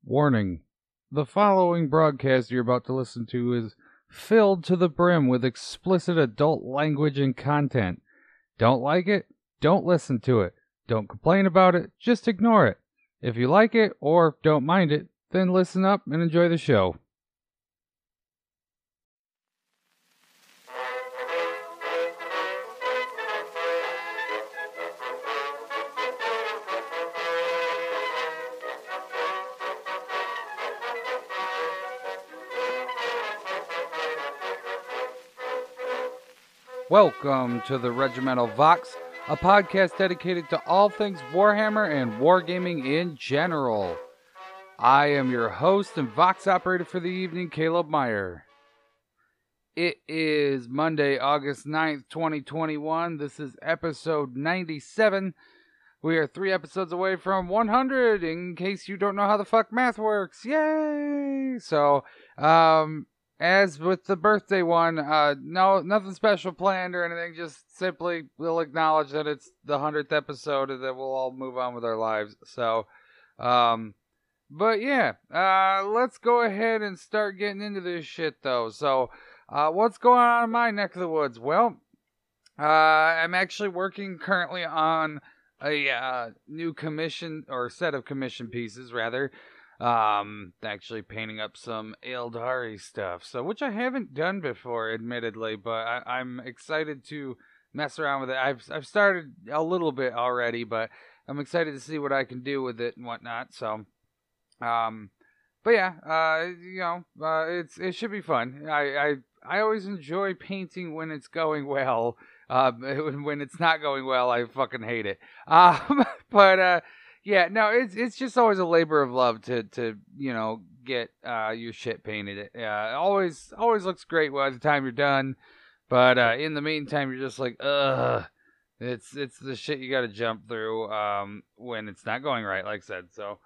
Warning. The following broadcast you're about to listen to is filled to the brim with explicit adult language and content. Don't like it? Don't listen to it. Don't complain about it. Just ignore it. If you like it or don't mind it, then listen up and enjoy the show. Welcome to the Regimental Vox, a podcast dedicated to all things Warhammer and wargaming in general. I am your host and Vox operator for the evening, Caleb Meyer. It is Monday, August 9th, 2021. This is episode 97. We are 3 episodes away from 100, in case you don't know how the fuck math works. Yay! So, as with the birthday one, no, nothing special planned or anything. Just simply we'll acknowledge that it's the 100th episode and that we'll all move on with our lives. So, but yeah, let's go ahead and start getting into this shit though. So, what's going on in my neck of the woods? Well, I'm actually working currently on a new commission or set of commission pieces rather. Actually painting up some Eldari stuff, so which I haven't done before, admittedly, but I'm excited to mess around with it. I've started a little bit already, but I'm excited to see what I can do with it and whatnot. So, but yeah, it should be fun. I always enjoy painting when it's going well. When it's not going well, I fucking hate it. But yeah, no, it's just always a labor of love to get your shit painted. Always looks great by the time you're done, but in the meantime, you're just like, ugh. It's the shit you got to jump through when it's not going right, like I said. So,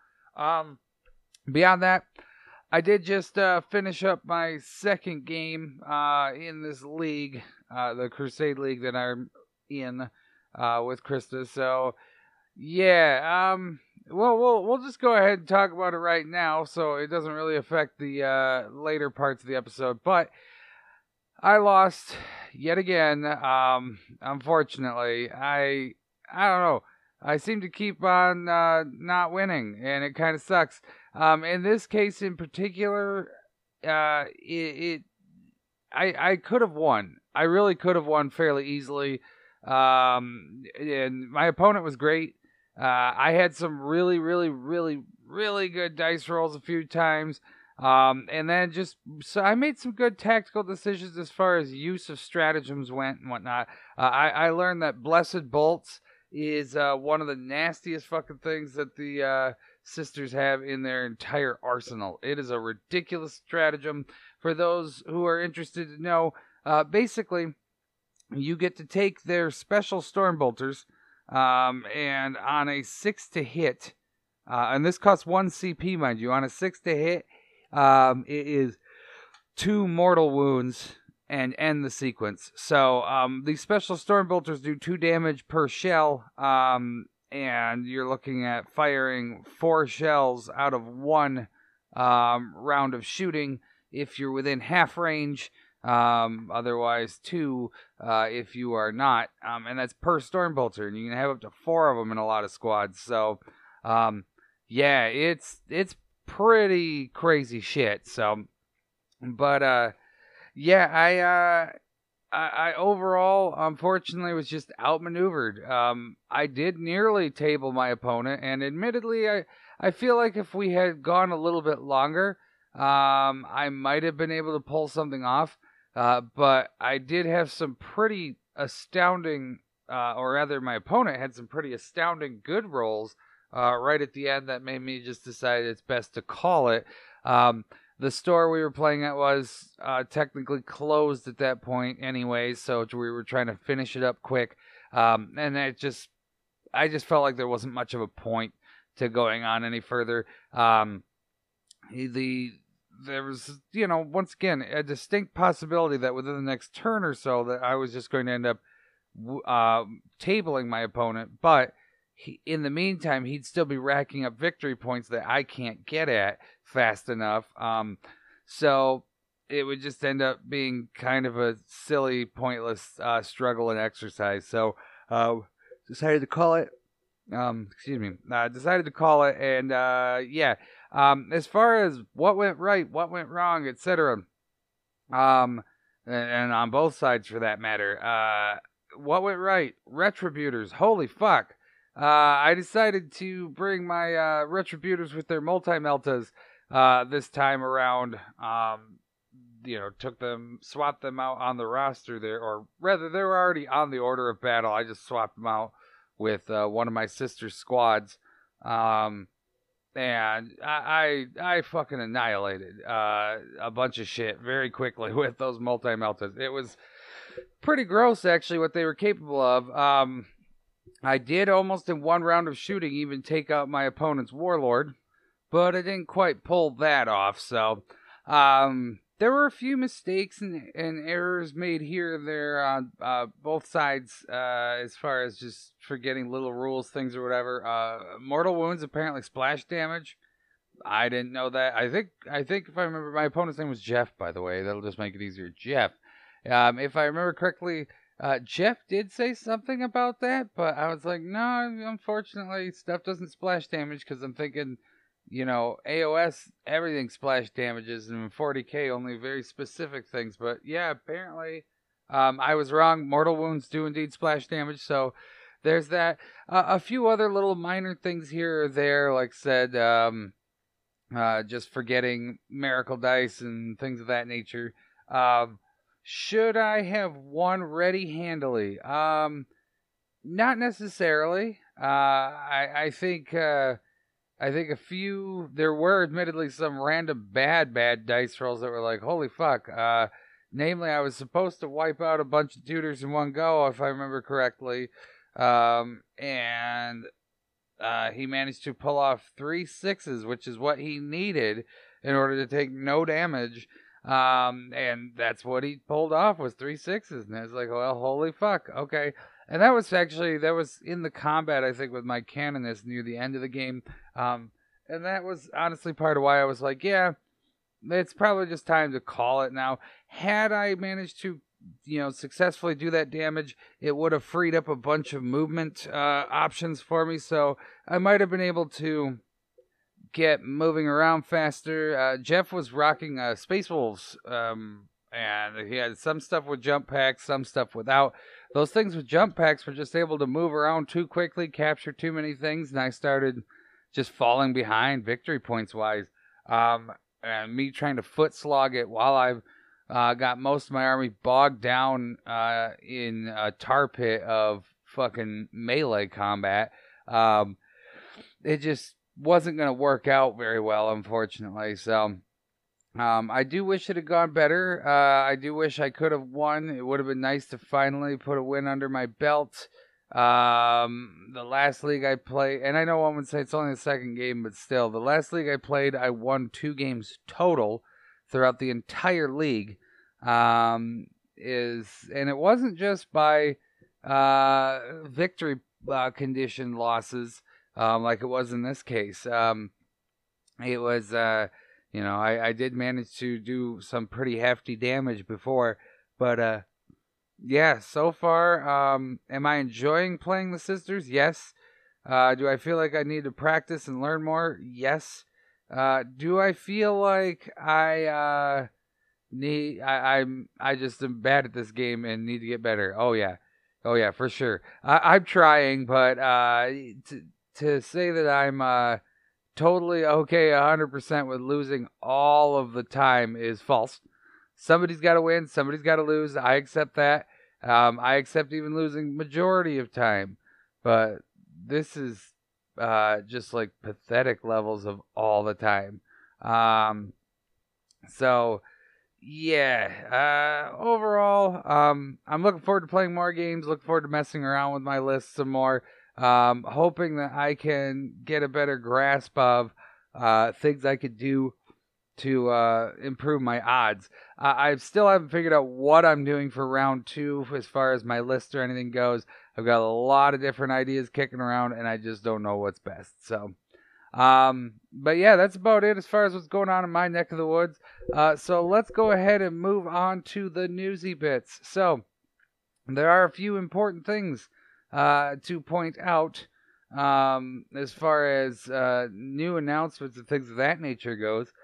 beyond that, I did just finish up my second game in this league, the Crusade League that I'm in with Krista. So. Yeah, we'll just go ahead and talk about it right now, so it doesn't really affect the later parts of the episode. But I lost yet again. Unfortunately, I don't know. I seem to keep on not winning, and it kind of sucks. In this case, in particular, I could have won. I really could have won fairly easily. And my opponent was great. I had some really good dice rolls a few times. And then so I made some good tactical decisions as far as use of stratagems went and whatnot. I learned that Blessed Bolts is one of the nastiest fucking things that the sisters have in their entire arsenal. It is a ridiculous stratagem. For those who are interested to know, basically, you get to take their special Stormbolters, and on a 6 to hit, and this costs 1 CP, mind you, on a 6 to hit, it is 2 mortal wounds and end the sequence. So, these special Stormbolters do 2 damage per shell, and you're looking at firing 4 shells out of 1 round of shooting if you're within half range. Otherwise 2 if you are not, and that's per Stormbolter, and you can have up to 4 of them in a lot of squads. So yeah, it's pretty crazy shit. So, but yeah, I overall unfortunately was just outmaneuvered. I did nearly table my opponent, and admittedly I feel like if we had gone a little bit longer, I might have been able to pull something off. But I did have some pretty astounding, or rather my opponent had some pretty astounding good rolls right at the end that made me just decide it's best to call it. The store we were playing at was technically closed at that point anyway, so we were trying to finish it up quick. And I just felt like there wasn't much of a point to going on any further. There was, once again, a distinct possibility that within the next turn or so that I was just going to end up tabling my opponent, but in the meantime, he'd still be racking up victory points that I can't get at fast enough. So it would just end up being kind of a silly, pointless struggle and exercise. So decided to call it. Decided to call it, and yeah. As far as what went right, what went wrong, etc. And on both sides for that matter. What went right? Retributors. Holy fuck. I decided to bring my Retributors with their multi-meltas this time around. Swapped them out on the roster there, or rather, they were already on the order of battle. I just swapped them out with one of my sister's squads. And I fucking annihilated a bunch of shit very quickly with those multi-meltas. It was pretty gross, actually, what they were capable of. I did almost in one round of shooting even take out my opponent's warlord, but I didn't quite pull that off. So there were a few mistakes and errors made here and there on both sides as far as just forgetting little rules, things or whatever. Mortal wounds, apparently splash damage. I didn't know that. I think if I remember, my opponent's name was Jeff, by the way. That'll just make it easier. Jeff. If I remember correctly, Jeff did say something about that, but I was like, no, unfortunately, stuff doesn't splash damage, because I'm thinking, AOS, everything splash damages, and in 40k, only very specific things. But yeah, apparently, I was wrong. Mortal wounds do indeed splash damage, so there's that. A few other little minor things here or there, like I said, just forgetting miracle dice and things of that nature. Should I have won ready handily? Not necessarily. I think there were admittedly some random bad dice rolls that were like, holy fuck. Namely, I was supposed to wipe out a bunch of tutors in one go, if I remember correctly. And he managed to pull off 3 6s, which is what he needed in order to take no damage. And that's what he pulled off, was 3 6s. And I was like, well, holy fuck. Okay. And that was in the combat, I think, with my Canonist near the end of the game. And that was honestly part of why I was like, yeah, it's probably just time to call it now. Had I managed to, successfully do that damage, it would have freed up a bunch of movement options for me. So I might have been able to get moving around faster. Jeff was rocking Space Wolves, and he had some stuff with jump packs, some stuff without. Those things with jump packs were just able to move around too quickly, capture too many things, and I started just falling behind victory points wise. And me trying to foot slog it while I've got most of my army bogged down in a tar pit of fucking melee combat. It just wasn't going to work out very well, unfortunately. So I do wish it had gone better. I do wish I could have won. It would have been nice to finally put a win under my belt. The last league I played, and I know one would say it's only the second game, but still, the last league I played, I won 2 games total throughout the entire league. And it wasn't just by victory condition losses. Like it was in this case. It was, I did manage to do some pretty hefty damage before, but, yeah, so far, am I enjoying playing the Sisters? Yes. Do I feel like I need to practice and learn more? Yes. Do I feel like I just am bad at this game and need to get better? Oh yeah, for sure. I'm trying, but, to say that I'm totally okay 100% with losing all of the time is false. Somebody's got to win, somebody's got to lose. I accept that. I accept even losing majority of time. But this is just like pathetic levels of all the time. So, yeah. Overall, I'm looking forward to playing more games, looking forward to messing around with my list some more. Hoping that I can get a better grasp of things I could do to improve my odds. I still haven't figured out what I'm doing for round 2 as far as my list or anything goes. I've got a lot of different ideas kicking around, and I just don't know what's best. So, but yeah, that's about it as far as what's going on in my neck of the woods. So let's go ahead and move on to the newsy bits. So there are a few important things to point out as far as new announcements and things of that nature goes.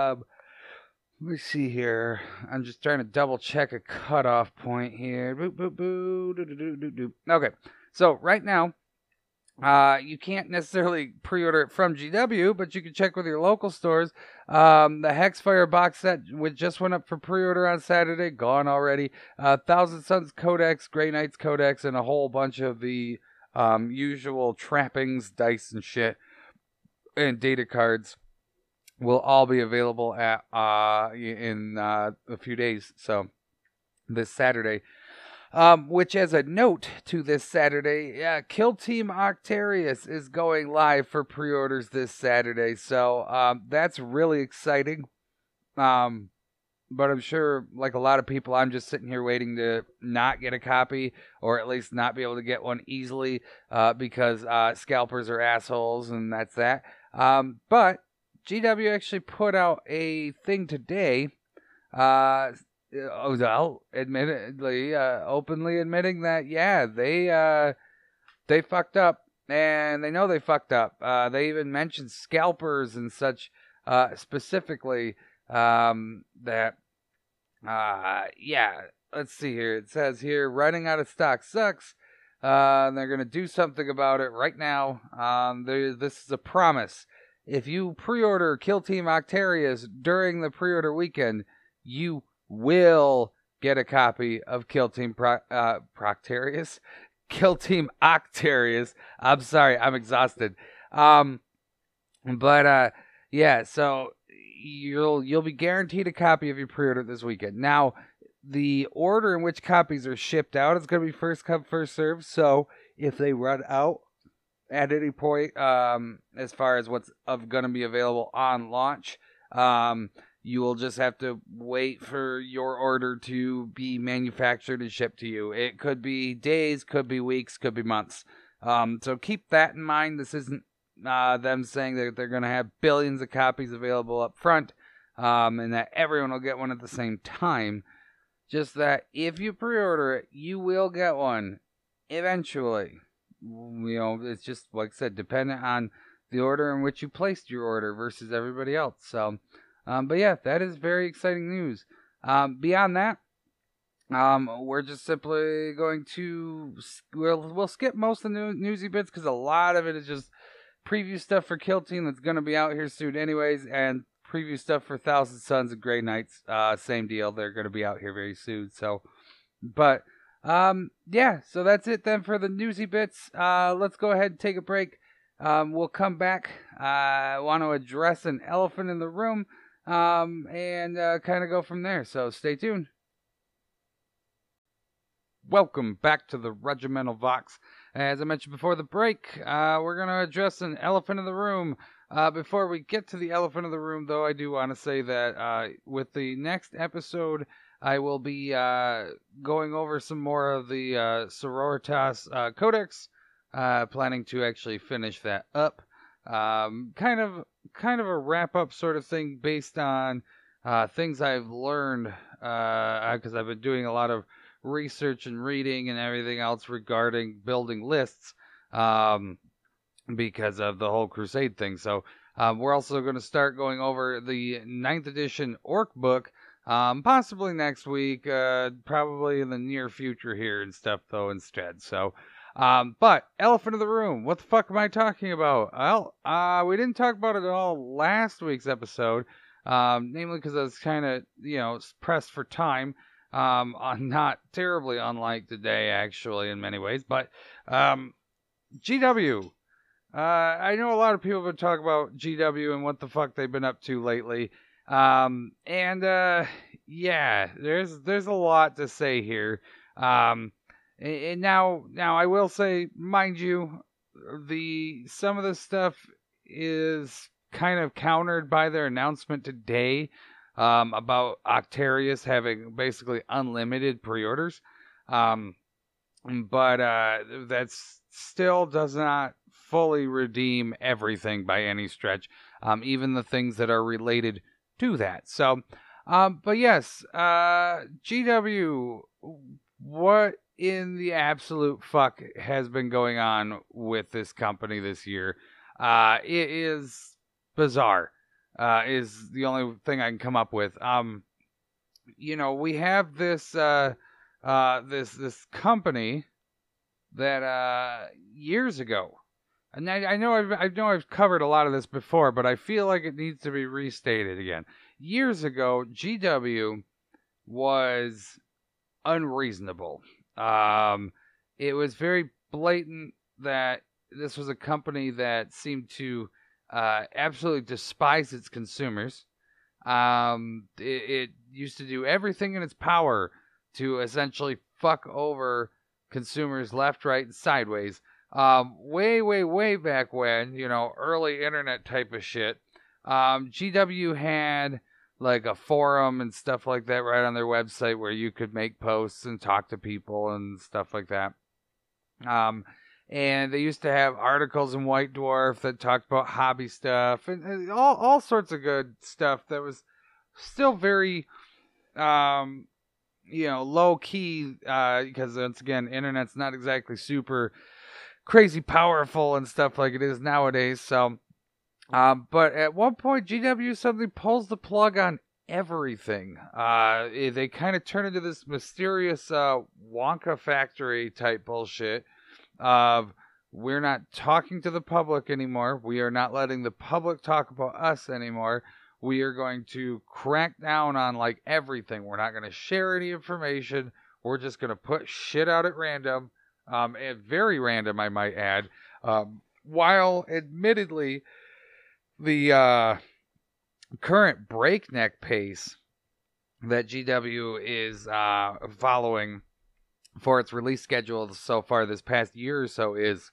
Let me see here. I'm just trying to double check a cutoff point here. Boop, boop, boop, doo, doo, doo, doo, doo. Okay, so right now, you can't necessarily pre-order it from GW, but you can check with your local stores. The Hexfire box set, which just went up for pre-order on Saturday, gone already. Thousand Suns Codex, Grey Knights Codex, and a whole bunch of the usual trappings, dice and shit, and data cards will all be available at in a few days. So this Saturday. Which, as a note to this Saturday, Kill Team Octarius is going live for pre-orders this Saturday. So that's really exciting. But I'm sure, like a lot of people, I'm just sitting here waiting to not get a copy, or at least not be able to get one easily, because scalpers are assholes, and that's that. But GW actually put out a thing today, well, admittedly, openly admitting that, yeah, they fucked up, and they know they fucked up. They even mentioned scalpers and such, specifically, that, yeah, let's see here. It says here, running out of stock sucks. And they're going to do something about it right now. This is a promise. If you pre-order Kill Team Octarius during the pre-order weekend, you will get a copy of Kill Team Proctarius? Kill Team Octarius. I'm sorry, I'm exhausted. Yeah, so you'll be guaranteed a copy if you pre-order this weekend. Now, the order in which copies are shipped out is going to be first come, first served. So if they run out at any point, as far as what's going to be available on launch, you will just have to wait for your order to be manufactured and shipped to you. It could be days, could be weeks, could be months. So keep that in mind. This isn't them saying that they're going to have billions of copies available up front, and that everyone will get one at the same time. Just that if you pre-order it, you will get one eventually. You know, it's just, like I said, dependent on the order in which you placed your order versus everybody else. So, but yeah, that is very exciting news. Beyond that, we're just simply going to, we'll skip most of the newsy bits because a lot of it is just preview stuff for Kill Team that's going to be out here soon anyways, and preview stuff for Thousand Suns and Grey Knights. Same deal, they're going to be out here very soon. So, but yeah, so that's it then for the newsy bits. Let's go ahead and take a break. We'll come back. I want to address an elephant in the room, and kind of go from there. So stay tuned. Welcome back to the Regimental Vox. As I mentioned before the break, we're going to address an elephant in the room. Before we get to the elephant in the room, though, I do want to say that with the next episode, I will be going over some more of the Sororitas Codex, planning to actually finish that up. Kind of a wrap-up sort of thing based on things I've learned, because I've been doing a lot of research and reading and everything else regarding building lists, because of the whole Crusade thing. So we're also going to start going over the 9th edition Orc book, possibly next week, probably in the near future here and stuff, though, instead. So, but elephant in the room, what the fuck am I talking about? Well, we didn't talk about it at all last week's episode, namely because I was kind of, pressed for time. Not terribly unlike today, actually, in many ways, but GW. I know a lot of people have been talking about GW and what the fuck they've been up to lately. Yeah, there's a lot to say here. And now I will say, mind you, some of this stuff is kind of countered by their announcement today, about Octarius having basically unlimited pre-orders. but that still does not fully redeem everything by any stretch, even the things that are related to that. So, but yes, GW, what in the absolute fuck has been going on with this company this year? It is bizarre. Is the only thing I can come up with. We have this this company that years ago, and I know I've covered a lot of this before, but I feel like it needs to be restated again. Years ago, GW was unreasonable. It was very blatant that this was a company that seemed to absolutely despise its consumers. It used to do everything in its power to essentially fuck over consumers left, right, and sideways. Way back when, early internet type of shit. GW had like a forum and stuff like that right on their website where you could make posts and talk to people and stuff like that. And they used to have articles in White Dwarf that talked about hobby stuff and all sorts of good stuff that was still very, low key, because once again, internet's not exactly super crazy powerful and stuff like it is nowadays. So, but at one point, GW suddenly pulls the plug on everything. They kind of turn into this mysterious Wonka factory type bullshit of we're not talking to the public anymore. We are not letting the public talk about us anymore. We are going to crack down on like everything. We're not going to share any information. We're just going to put shit out at random, and very random, I might add. While admittedly, the current breakneck pace that GW is following for its release schedule so far this past year or so is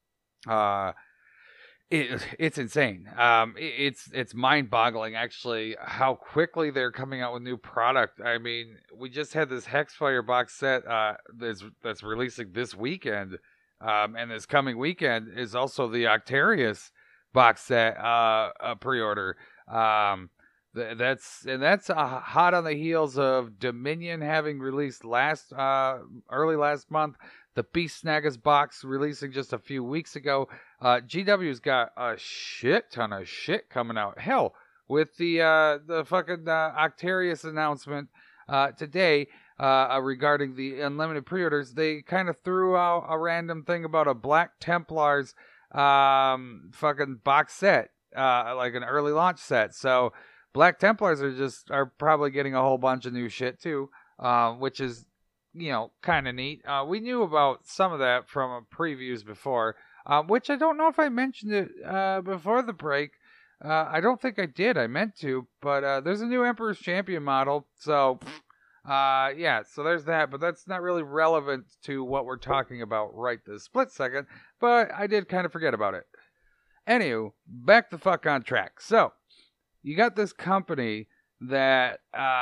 it's insane. It's mind-boggling actually how quickly they're coming out with new product. I mean, we just had this Hexfire box set that's releasing this weekend, and this coming weekend is also the Octarius box set pre-order. That's hot on the heels of Dominion having released early last month. The Beast Snaggers box releasing just a few weeks ago. GW's got a shit ton of shit coming out. Hell, with the fucking Octarius announcement today regarding the unlimited pre-orders, they kind of threw out a random thing about a Black Templars fucking box set, like an early launch set. So Black Templars are probably getting a whole bunch of new shit too, which is kind of neat. We knew about some of that from previews before, which I don't know if I mentioned it before the break. I don't think I did. I meant to, but there's a new Emperor's Champion model, so yeah. So there's that, but that's not really relevant to what we're talking about right this split second. But I did kind of forget about it. Anywho, back the fuck on track. So you got this company that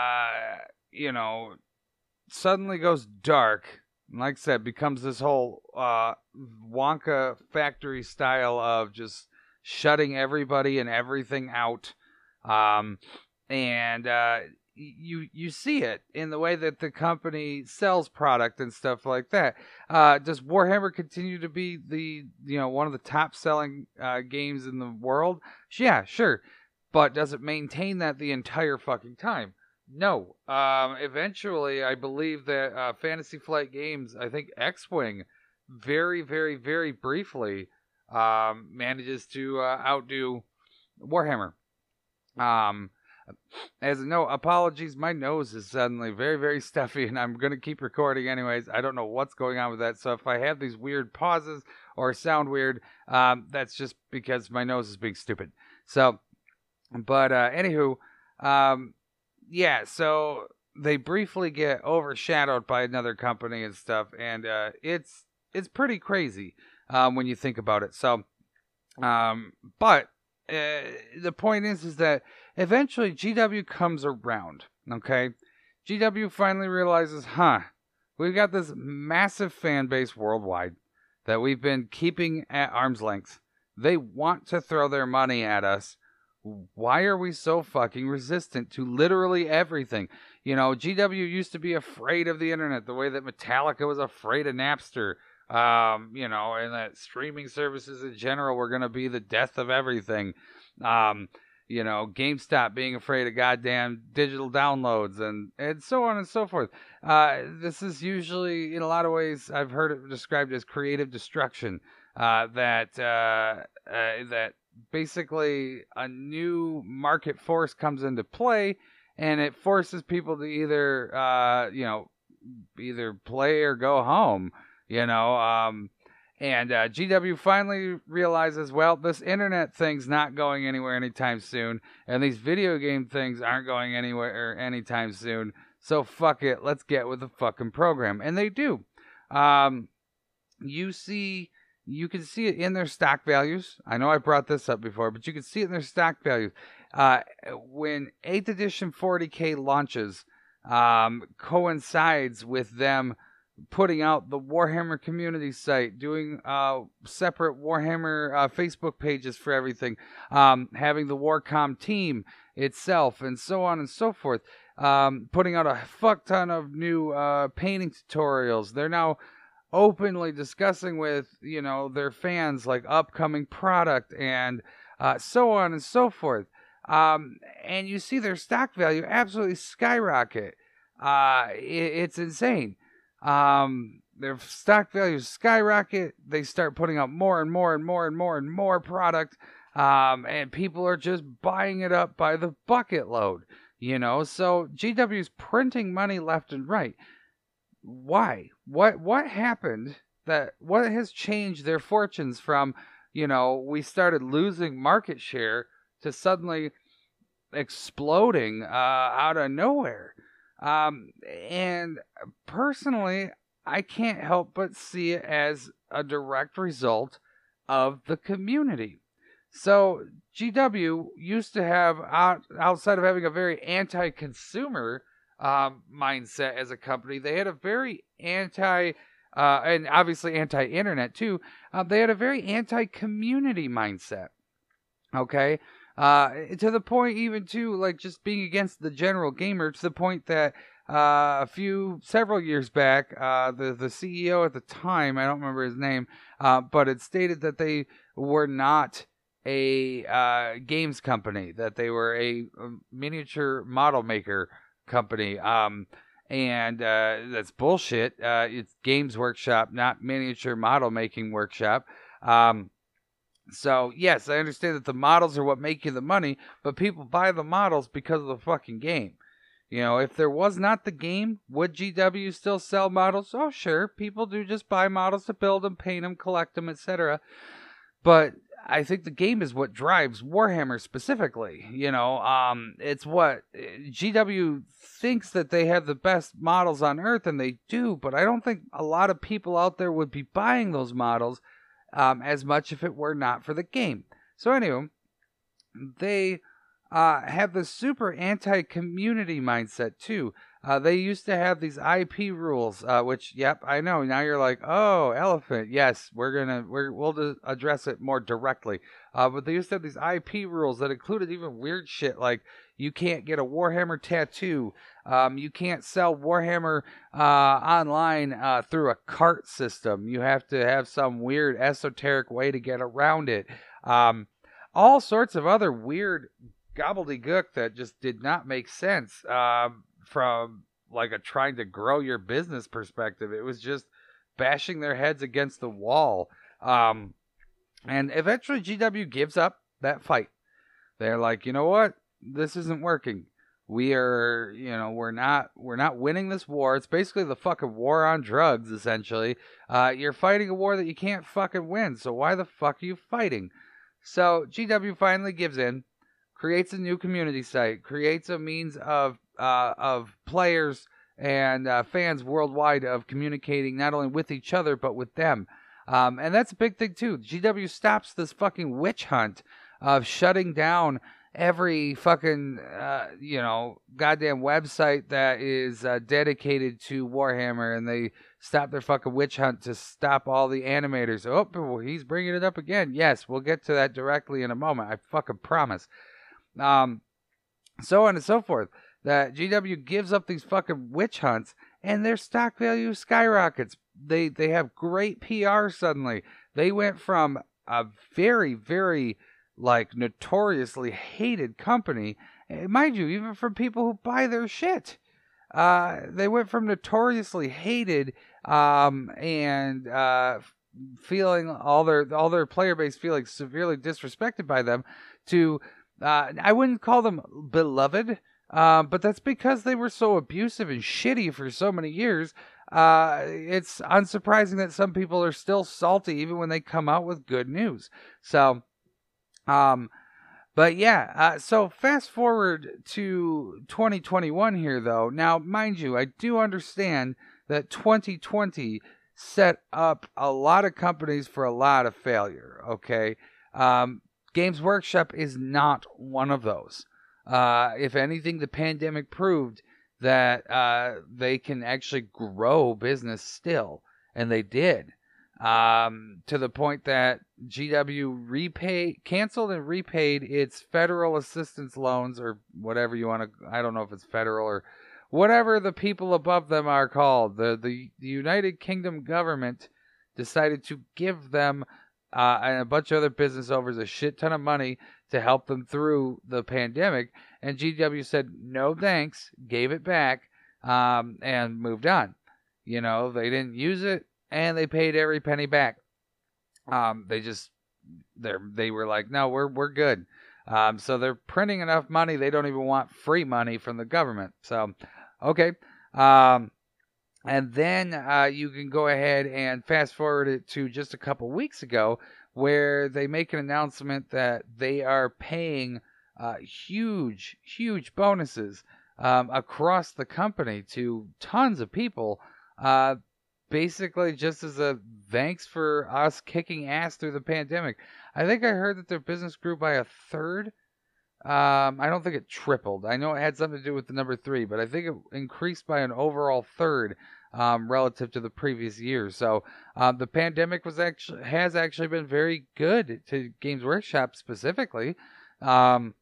suddenly goes dark, and like I said, becomes this whole Wonka factory style of just shutting everybody and everything out, and you see it in the way that the company sells product and stuff like that. Does Warhammer continue to be the one of the top selling games in the world? Yeah, sure, but does it maintain that the entire fucking time? No. Eventually, I believe that Fantasy Flight Games, I think X-Wing, very, very, very briefly manages to outdo Warhammer. As a note, apologies, my nose is suddenly very, very stuffy, and I'm going to keep recording anyways. I don't know what's going on with that, so if I have these weird pauses or sound weird, that's just because my nose is being stupid. So, but anywho, yeah, so they briefly get overshadowed by another company and stuff, and it's pretty crazy when you think about it. So, but the point is that eventually GW comes around. Okay, GW finally realizes, we've got this massive fan base worldwide that we've been keeping at arm's length. They want to throw their money at us. Why are we so fucking resistant to literally everything? You know, GW used to be afraid of the internet the way that Metallica was afraid of Napster. You know, and that streaming services in general were going to be the death of everything. You know, GameStop being afraid of goddamn digital downloads and so on and so forth. This is usually, in a lot of ways, I've heard it described as creative destruction. That basically a new market force comes into play, and it forces people to either, either play or go home. You know, and GW finally realizes, well, this internet thing's not going anywhere anytime soon, and these video game things aren't going anywhere anytime soon, so fuck it, let's get with the fucking program. And they do. You can see it in their stock values. I know I brought this up before, but you can see it in their stock values. When 8th edition 40K launches, coincides with them putting out the Warhammer community site, doing separate Warhammer Facebook pages for everything, having the Warcom team itself, and so on and so forth, putting out a fuck ton of new painting tutorials. They're now openly discussing with, you know, their fans, like, upcoming product and so on and so forth. And you see their stock value absolutely skyrocket. It's insane. Their stock values skyrocket. They start putting out more and more and more and more and more product. And people are just buying it up by the bucket load, you know? So GW's printing money left and right. Why? What happened what has changed their fortunes from, you know, we started losing market share to suddenly exploding out of nowhere? And personally, I can't help but see it as a direct result of the community. So GW used to have, outside of having a very anti-consumer mindset as a company, they had a very and obviously anti-internet too. They had a very anti-community mindset. Okay. To the point even to, like, just being against the general gamer, to the point that several years back, the CEO at the time, I don't remember his name, but it stated that they were not a games company, that they were a miniature model maker company. And that's bullshit. It's Games Workshop, not Miniature Model Making Workshop. So, yes, I understand that the models are what make you the money, but people buy the models because of the fucking game. You know, if there was not the game, would GW still sell models? Oh, sure. People do just buy models to build them, paint them, collect them, etc. But I think the game is what drives Warhammer specifically. You know, it's what GW thinks that they have the best models on Earth, and they do, but I don't think a lot of people out there would be buying those models as much if it were not for the game. So anyway, they have this super anti-community mindset too. They used to have these IP rules, which, yep, I know. Now you're like, oh, elephant. Yes, we'll address it more directly. But they used to have these IP rules that included even weird shit like you can't get a Warhammer tattoo. You can't sell Warhammer online through a cart system. You have to have some weird esoteric way to get around it. All sorts of other weird gobbledygook that just did not make sense from like a trying to grow your business perspective. It was just bashing their heads against the wall. And eventually GW gives up that fight. They're like, you know what? This isn't working. We're not winning this war. It's basically the fucking war on drugs, essentially. You're fighting a war that you can't fucking win, so why the fuck are you fighting? So GW finally gives in, creates a new community site, creates a means of players and fans worldwide of communicating not only with each other, but with them. And that's a big thing, too. GW stops this fucking witch hunt of shutting down every fucking, goddamn website that is dedicated to Warhammer, and they stop their fucking witch hunt to stop all the animators. Oh, he's bringing it up again. Yes, we'll get to that directly in a moment. I fucking promise. So on and so forth. That GW gives up these fucking witch hunts, and their stock value skyrockets. They have great PR suddenly. They went from a very, very, notoriously hated company, mind you, even from people who buy their shit. They went from notoriously hated and feeling all their player base feeling severely disrespected by them to I wouldn't call them beloved, but that's because they were so abusive and shitty for so many years. It's unsurprising that some people are still salty even when they come out with good news. So, but yeah, so fast forward to 2021 here, though. Now, mind you, I do understand that 2020 set up a lot of companies for a lot of failure, okay? Games Workshop is not one of those. If anything, the pandemic proved that they can actually grow business still, and they did. To the point that GW canceled and repaid its federal assistance loans, or whatever you want to, I don't know if it's federal or whatever the people above them are called. The United Kingdom government decided to give them and a bunch of other business owners a shit ton of money to help them through the pandemic, and GW said no thanks, gave it back, and moved on. They didn't use it, and they paid every penny back. They were like, no, we're good. So they're printing enough money, they don't even want free money from the government. So, okay. And then you can go ahead and fast forward it to just a couple weeks ago, where they make an announcement that they are paying huge, huge bonuses across the company to tons of people, basically just as a thanks for us kicking ass through the pandemic. I think I heard that their business grew by a third. I don't think it tripled. I know it had something to do with the number 3, but I think it increased by an overall third relative to the previous year. So the pandemic has actually been very good to Games Workshop specifically. Which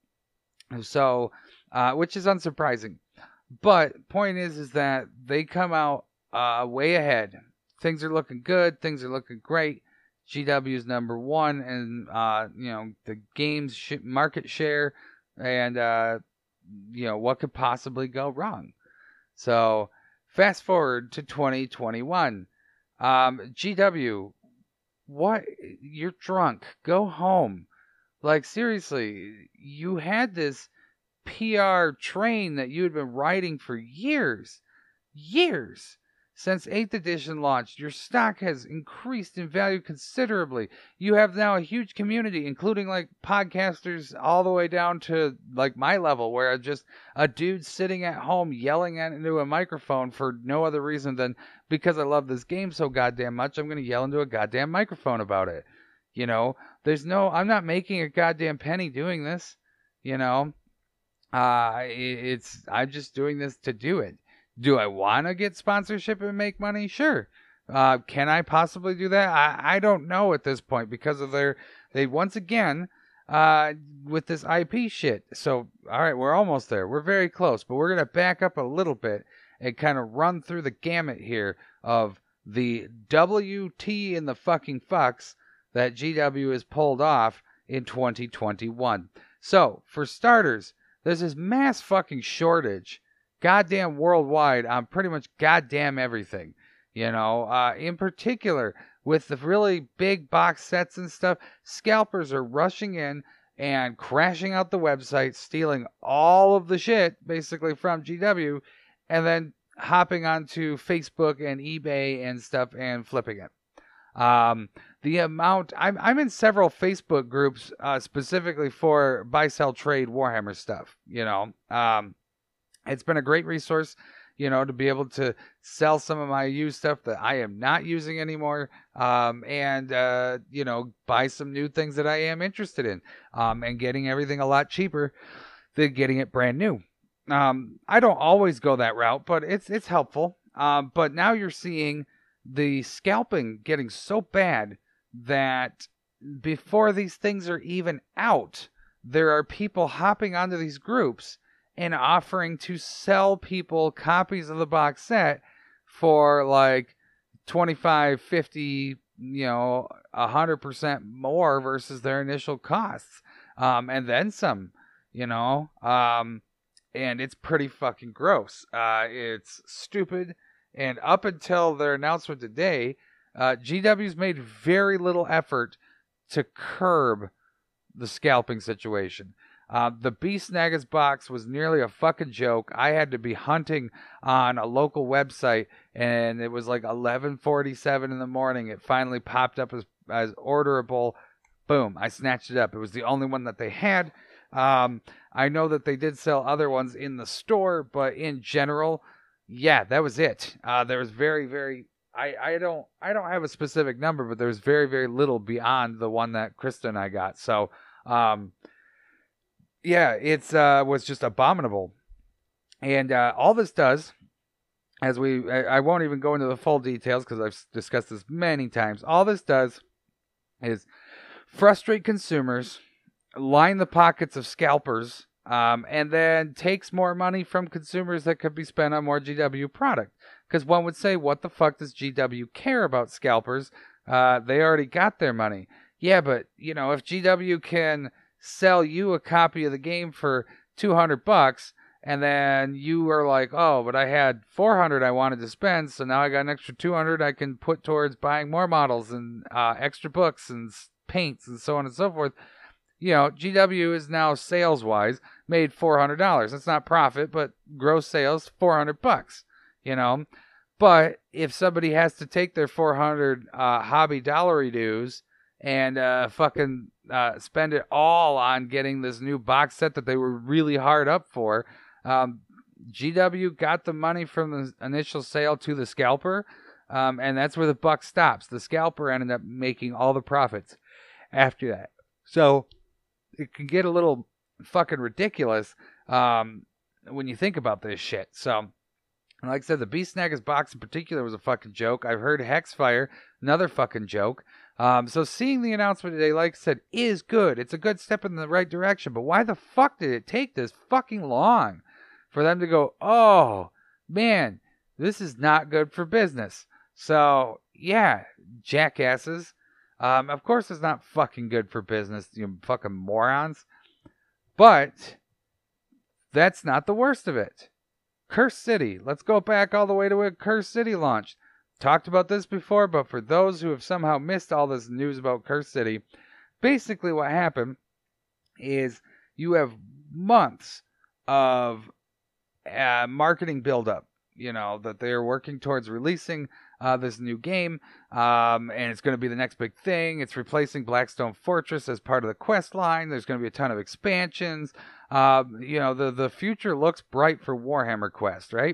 is unsurprising. But point is that they come out way ahead. Things are looking good. Things are looking great. GW is number 1, and the games market share, and what could possibly go wrong. So fast forward to 2021. GW, what? You're drunk. Go home. Seriously, you had this PR train that you had been riding for years. Since 8th edition launched, your stock has increased in value considerably. You have now a huge community, including podcasters all the way down to my level, where just a dude sitting at home yelling into a microphone for no other reason than because I love this game so goddamn much, I'm going to yell into a goddamn microphone about it. I'm not making a goddamn penny doing this. I'm just doing this to do it. Do I want to get sponsorship and make money? Sure. Can I possibly do that? I don't know at this point because of they once again, with this IP shit. So, all right, we're almost there. We're very close, but we're going to back up a little bit and kind of run through the gamut here of the WT in the fucking fucks that GW has pulled off in 2021. So, for starters, there's this mass fucking shortage goddamn worldwide on pretty much goddamn everything. In particular, with the really big box sets and stuff, scalpers are rushing in and crashing out the website, stealing all of the shit, basically, from GW, and then hopping onto Facebook and eBay and stuff and flipping it. The amount, I'm in several Facebook groups specifically for buy, sell, trade Warhammer stuff, It's been a great resource. to be able to sell some of my used stuff that I am not using anymore, and buy some new things that I am interested in, and getting everything a lot cheaper than getting it brand new. I don't always go that route, but it's helpful. But now you're seeing the scalping getting so bad that before these things are even out, there are people hopping onto these groups and offering to sell people copies of the box set for like 25, 50, 100% more versus their initial costs. And then some, and it's pretty fucking gross. It's stupid. And up until their announcement today, GW's made very little effort to curb the scalping situation. The Beast Nagas box was nearly a fucking joke. I had to be hunting on a local website, and it was like 11:47 in the morning. It finally popped up as orderable. Boom, I snatched it up. It was the only one that they had. I know that they did sell other ones in the store, but in general, yeah, that was it. There was very, very... I don't have a specific number, but there's very, very little beyond the one that Krista and I got. So, yeah, it's was just abominable. And all this does, I won't even go into the full details because I've discussed this many times. All this does is frustrate consumers, line the pockets of scalpers, and then takes more money from consumers that could be spent on more GW product. Because one would say, what the fuck does GW care about scalpers? They already got their money. Yeah, but, if GW can sell you a copy of the game for $200, and then you are like, oh, but I had $400 I wanted to spend, so now I got an extra $200 I can put towards buying more models and extra books and paints and so on and so forth. GW is now sales-wise made $400. That's not profit, but gross sales, $400. But if somebody has to take their 400 hobby dollary dues and fucking spend it all on getting this new box set that they were really hard up for, GW got the money from the initial sale to the scalper, and that's where the buck stops. The scalper ended up making all the profits after that. So it can get a little fucking ridiculous when you think about this shit. So, like I said, the Beast Nagas box in particular was a fucking joke. I've heard Hexfire, another fucking joke. So seeing the announcement today, like I said, is good. It's a good step in the right direction. But why the fuck did it take this fucking long for them to go, oh, man, this is not good for business? So, yeah, jackasses. Of course it's not fucking good for business, you fucking morons. But that's not the worst of it. Cursed City. Let's go back all the way to when Cursed City launched. Talked about this before, but for those who have somehow missed all this news about Cursed City, basically what happened is you have months of marketing buildup, that they're working towards releasing this new game, and it's going to be the next big thing. It's replacing Blackstone Fortress as part of the quest line. There's going to be a ton of expansions. The future looks bright for Warhammer Quest, right?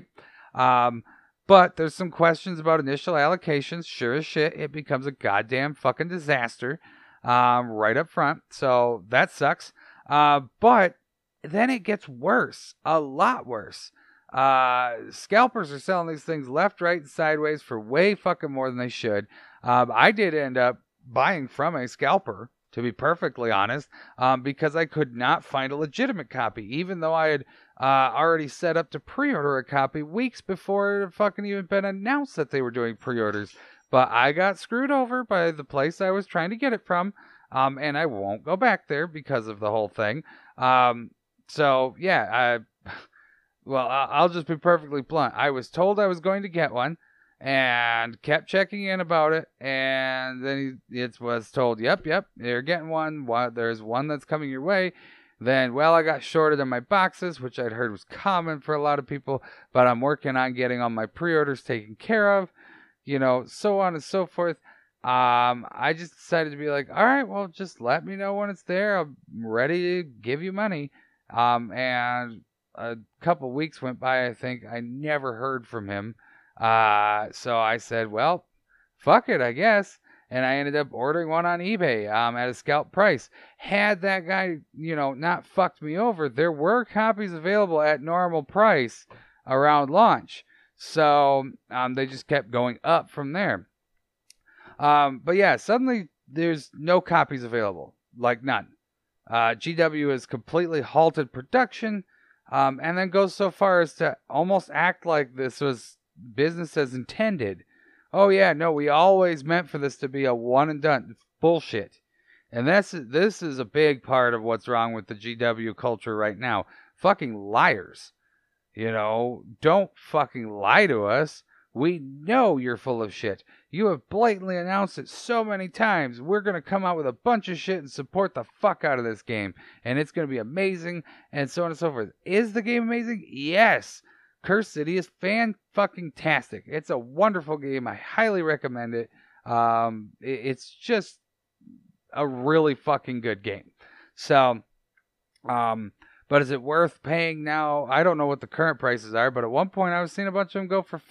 But there's some questions about initial allocations. Sure as shit, it becomes a goddamn fucking disaster right up front. So that sucks. But then it gets worse, a lot worse. Scalpers are selling these things left, right, and sideways for way fucking more than they should. I did end up buying from a scalper, to be perfectly honest, because I could not find a legitimate copy, even though I had already set up to pre-order a copy weeks before it fucking even been announced that they were doing pre-orders. But I got screwed over by the place I was trying to get it from, and I won't go back there because of the whole thing. So, yeah, I'll just be perfectly blunt. I was told I was going to get one and kept checking in about it. And then it was told, yep, you're getting one. There's one that's coming your way. Then, I got shorted on my boxes, which I'd heard was common for a lot of people. But I'm working on getting all my pre-orders taken care of, so on and so forth. I just decided to be like, all right, well, just let me know when it's there. I'm ready to give you money. And a couple weeks went by, I think. I never heard from him. So I said, well, fuck it, I guess. And I ended up ordering one on eBay at a scalp price. Had that guy, not fucked me over, there were copies available at normal price around launch. So they just kept going up from there. But yeah, suddenly there's no copies available. Like none. GW has completely halted production and then goes so far as to almost act like this was business as intended. Oh yeah, no, we always meant for this to be a one and done. Bullshit. And this is a big part of what's wrong with the GW culture right now. Fucking liars. Don't fucking lie to us. We know you're full of shit. You have blatantly announced it so many times. We're going to come out with a bunch of shit and support the fuck out of this game. And it's going to be amazing, and so on and so forth. Is the game amazing? Yes. Curse City is fan-fucking-tastic. It's a wonderful game. I highly recommend it. It's just a really fucking good game. So, but is it worth paying now? I don't know what the current prices are, but at one point I was seeing a bunch of them go for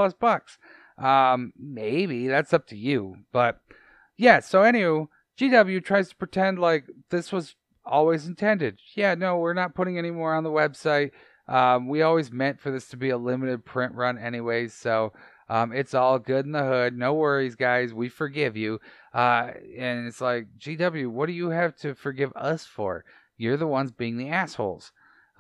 $400+. Maybe. That's up to you. But, yeah, so anywho, GW tries to pretend like this was always intended. Yeah, no, we're not putting any more on the website. We always meant for this to be a limited print run anyways, so it's all good in the hood. No worries, guys. We forgive you. And it's like, GW, what do you have to forgive us for? You're the ones being the assholes.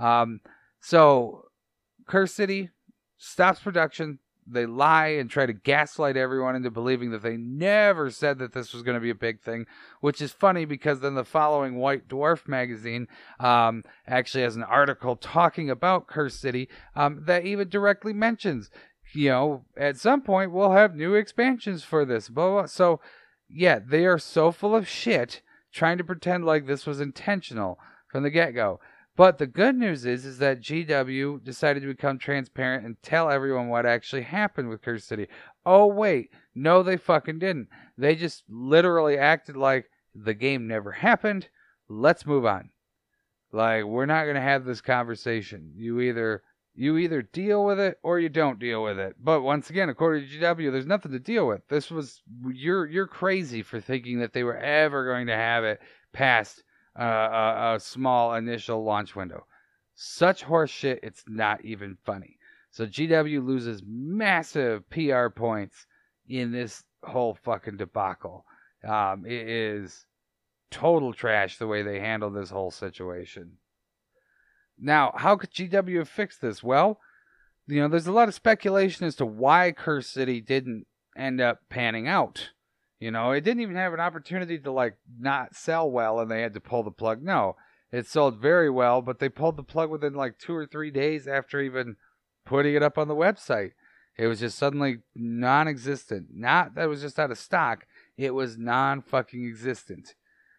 So Curse City stops production. They lie and try to gaslight everyone into believing that they never said that this was going to be a big thing, which is funny because then the following White Dwarf magazine actually has an article talking about Curse City that even directly mentions, at some point we'll have new expansions for this. Blah, blah. So, yeah, they are so full of shit trying to pretend like this was intentional from the get-go. But the good news is that GW decided to become transparent and tell everyone what actually happened with Curse City. Oh, wait. No, they fucking didn't. They just literally acted like the game never happened. Let's move on. Like, we're not going to have this conversation. You either deal with it or you don't deal with it. But once again, according to GW, there's nothing to deal with. This was, you're crazy for thinking that they were ever going to have it past a small initial launch window. Such horse shit, it's not even funny. So GW loses massive PR points in this whole fucking debacle. It is total trash the way they handled this whole situation. Now, how could GW have fixed this? Well, there's a lot of speculation as to why Curse City didn't end up panning out. It didn't even have an opportunity to, not sell well and they had to pull the plug. No, it sold very well, but they pulled the plug within, 2 or 3 days after even putting it up on the website. It was just suddenly non-existent. Not that it was just out of stock. It was non-fucking existent.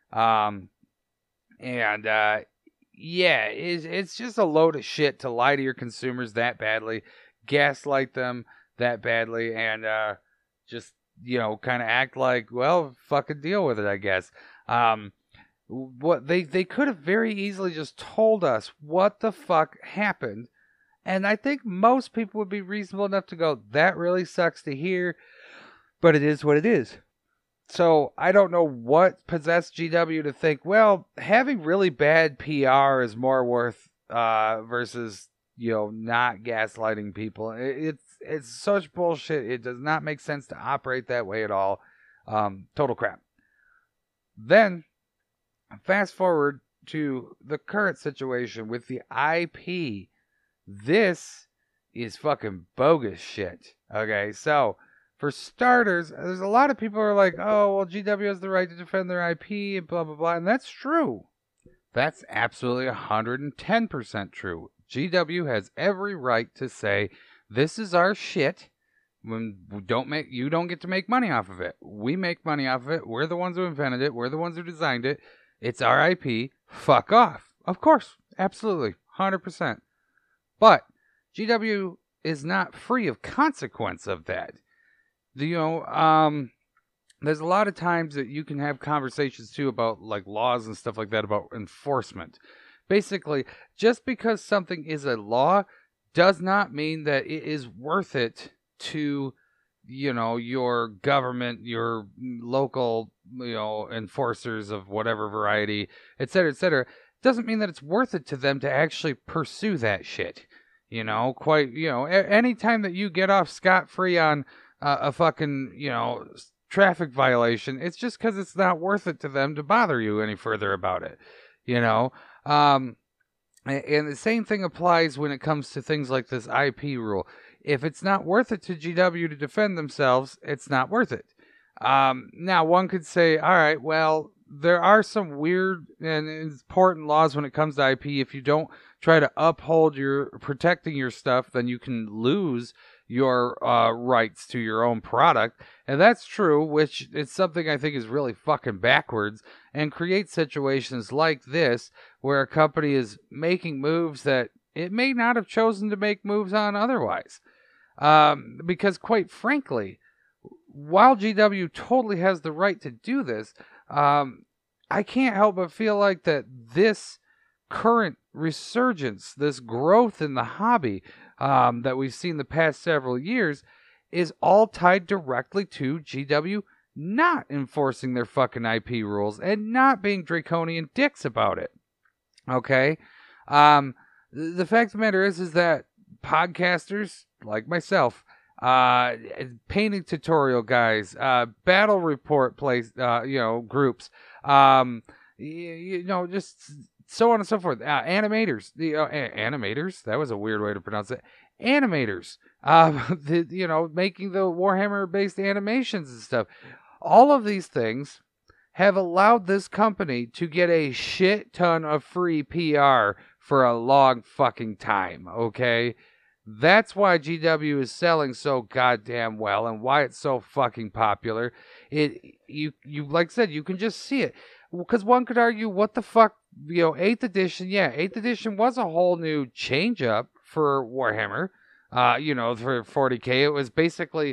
Yeah, it's just a load of shit to lie to your consumers that badly, gaslight them that badly, and just, kind of act like, well, fucking deal with it, I guess. What they could have very easily just told us what the fuck happened, and I think most people would be reasonable enough to go, that really sucks to hear, but it is what it is. So I don't know what possessed GW to think, well, having really bad PR is more worth versus, not gaslighting people. It's such bullshit. It does not make sense to operate that way at all. Total crap. Then, fast forward to the current situation with the IP. This is fucking bogus shit. Okay, so for starters, there's a lot of people who are like, oh, well, GW has the right to defend their IP and blah, blah, blah. And that's true. That's absolutely 110% true. GW has every right to say, this is our shit. When you don't get to make money off of it. We make money off of it. We're the ones who invented it. We're the ones who designed it. It's our IP. Fuck off. Of course. Absolutely. 100%. But GW is not free of consequence of that. There's a lot of times that you can have conversations too about laws and stuff like that about enforcement. Basically, just because something is a law does not mean that it is worth it to, your government, your local, enforcers of whatever variety, et cetera, et cetera. Doesn't mean that it's worth it to them to actually pursue that shit. Anytime that you get off scot-free on a fucking, traffic violation, it's just because it's not worth it to them to bother you any further about it, and the same thing applies when it comes to things like this IP rule. If it's not worth it to GW to defend themselves, it's not worth it. Now, one could say, all right, well, there are some weird and important laws when it comes to IP. If you don't try to uphold protecting your stuff, then you can lose your rights to your own product. And that's true, which is something I think is really fucking backwards and creates situations like this where a company is making moves that it may not have chosen to make moves on otherwise. Because quite frankly, while GW totally has the right to do this, I can't help but feel like that this current resurgence, this growth in the hobby that we've seen the past several years, is all tied directly to GW not enforcing their fucking IP rules and not being draconian dicks about it. Okay? The fact of the matter is that podcasters like myself, painting tutorial guys, battle report groups, just so on and so forth. Animators, animators. That was a weird way to pronounce it. Animators, making the Warhammer-based animations and stuff. All of these things have allowed this company to get a shit ton of free PR for a long fucking time. Okay. That's why GW is selling so goddamn well and why it's so fucking popular. You like I said, you can just see it. Because one could argue, what the fuck, 8th edition, 8th edition was a whole new change up for Warhammer. For 40K, it was basically,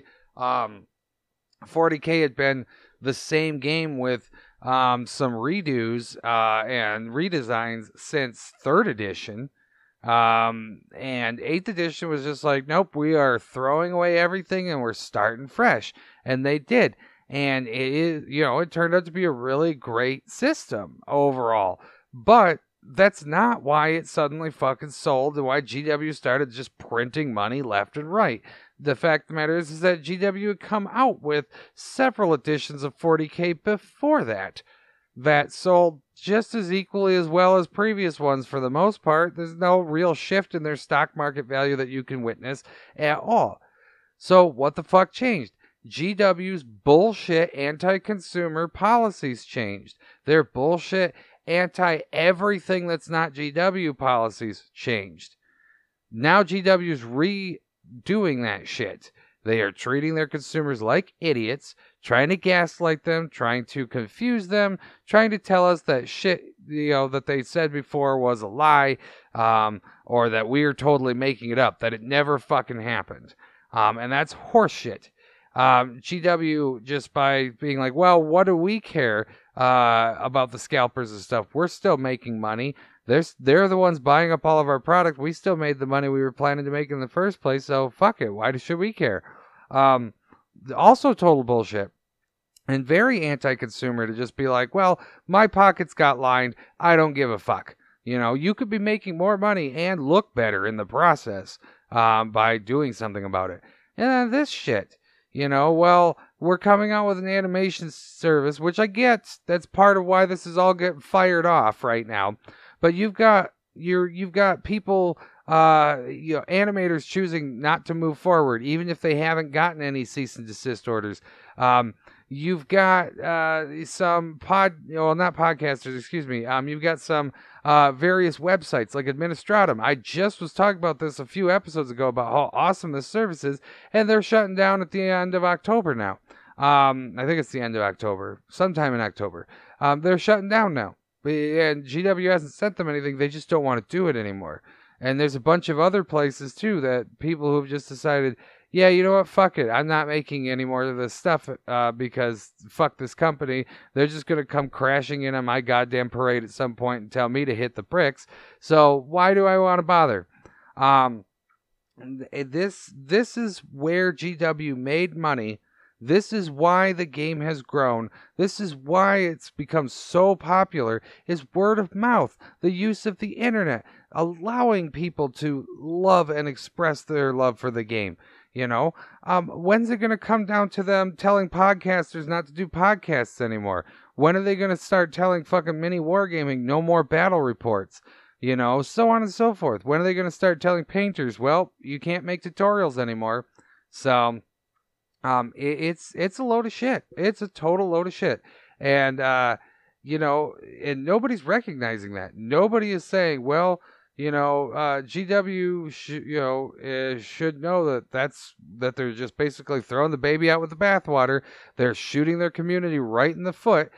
40K had been the same game with some redos and redesigns since 3rd edition. And 8th edition was just like, nope, we are throwing away everything and we're starting fresh. And they did. And it turned out to be a really great system overall. But that's not why it suddenly fucking sold and why GW started just printing money left and right. The fact of the matter is that GW had come out with several editions of 40K before that sold just as equally as well as previous ones for the most part. There's no real shift in their stock market value that you can witness at all. So what the fuck changed? GW's bullshit anti-consumer policies changed. Their bullshit anti-everything that's not GW policies changed. Now GW's redoing that shit. They are treating their consumers like idiots, trying to gaslight them, trying to confuse them, trying to tell us that shit, that they said before was a lie, or that we are totally making it up, that it never fucking happened. And that's horseshit. GW, just by being like, well, what do we care about the scalpers and stuff? We're still making money. They're the ones buying up all of our product. We still made the money we were planning to make in the first place, so fuck it. Why should we care? Also total bullshit. And very anti-consumer to just be like, well, my pockets got lined. I don't give a fuck. You could be making more money and look better in the process by doing something about it. And then this shit. Well, we're coming out with an animation service, which I get. That's part of why this is all getting fired off right now. But you've got people, animators choosing not to move forward, even if they haven't gotten any cease and desist orders. You've got some not podcasters, excuse me. You've got some various websites like Administratum. I just was talking about this a few episodes ago about how awesome this service is, and they're shutting down at the end of October now. I think it's the end of October, sometime in October. They're shutting down now, and GW hasn't sent them anything. They just don't want to do it anymore. And there's a bunch of other places too that people who've just decided, yeah, you know what? Fuck it. I'm not making any more of this stuff because fuck this company. They're just going to come crashing in on my goddamn parade at some point and tell me to hit the bricks. So why do I want to bother? This is where GW made money. This is why the game has grown. This is why it's become so popular, is word of mouth, the use of the internet, allowing people to love and express their love for the game. You know, when's it going to come down to them telling podcasters not to do podcasts anymore? When are they going to start telling fucking Mini Wargaming no more battle reports? You know, so on and so forth. When are they going to start telling painters, well, you can't make tutorials anymore? So, it's a load of shit. It's a total load of shit. And, you know, and nobody's recognizing that. Nobody is saying, well, you know, GW should know that they're just basically throwing the baby out with the bathwater. They're shooting their community right in the foot,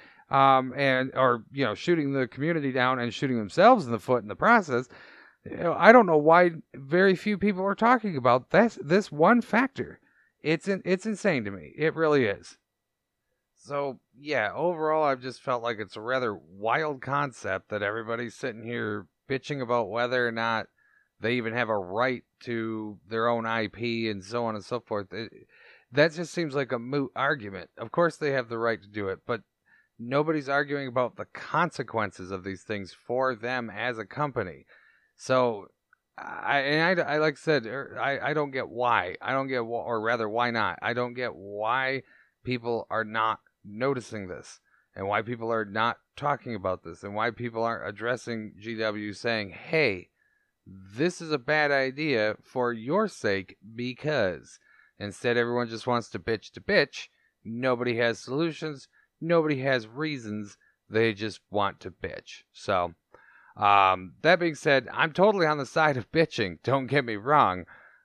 shooting the community down and shooting themselves in the foot in the process. You know, I don't know why very few people are talking about this one factor. It's insane to me. It really is. So, yeah, overall, I've just felt like it's a rather wild concept that everybody's sitting here bitching about whether or not they even have a right to their own IP and so on and so forth. That just seems like a moot argument. Of course they have the right to do it, but nobody's arguing about the consequences of these things for them as a company. So, I like I said, I don't get why. I don't get, or rather, why not? I don't get why people are not noticing this, and why people are not talking about this, and why people aren't addressing GW saying, hey, this is a bad idea for your sake, because instead everyone just wants to bitch. Nobody has solutions. Nobody has reasons. They just want to bitch. So, that being said, I'm totally on the side of bitching. Don't get me wrong.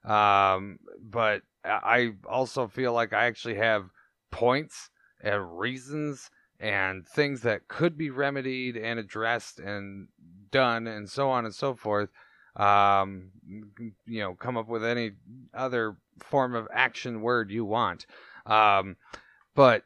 But I also feel like I actually have points and reasons and things that could be remedied and addressed and done and so on and so forth. Come up with any other form of action word you want. But,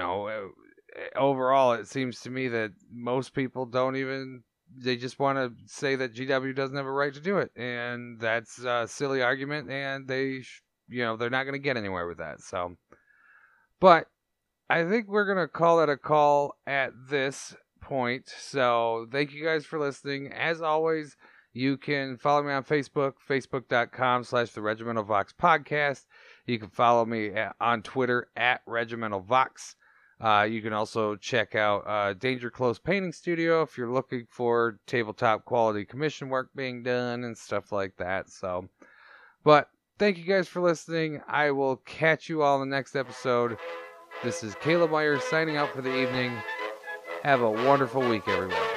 overall, it seems to me that most people they just want to say that GW doesn't have a right to do it. And that's a silly argument, and they're not going to get anywhere with that. So, but I think we're going to call it a call at this point. So thank you guys for listening. As always, you can follow me on Facebook, facebook.com/The Regimental Vox Podcast. You can follow me on Twitter @RegimentalVox. You can also check out Danger Close Painting Studio if you're looking for tabletop quality commission work being done and stuff like that. So, but thank you guys for listening. I will catch you all in the next episode. This is Caleb Myers signing out for the evening. Have a wonderful week, everyone.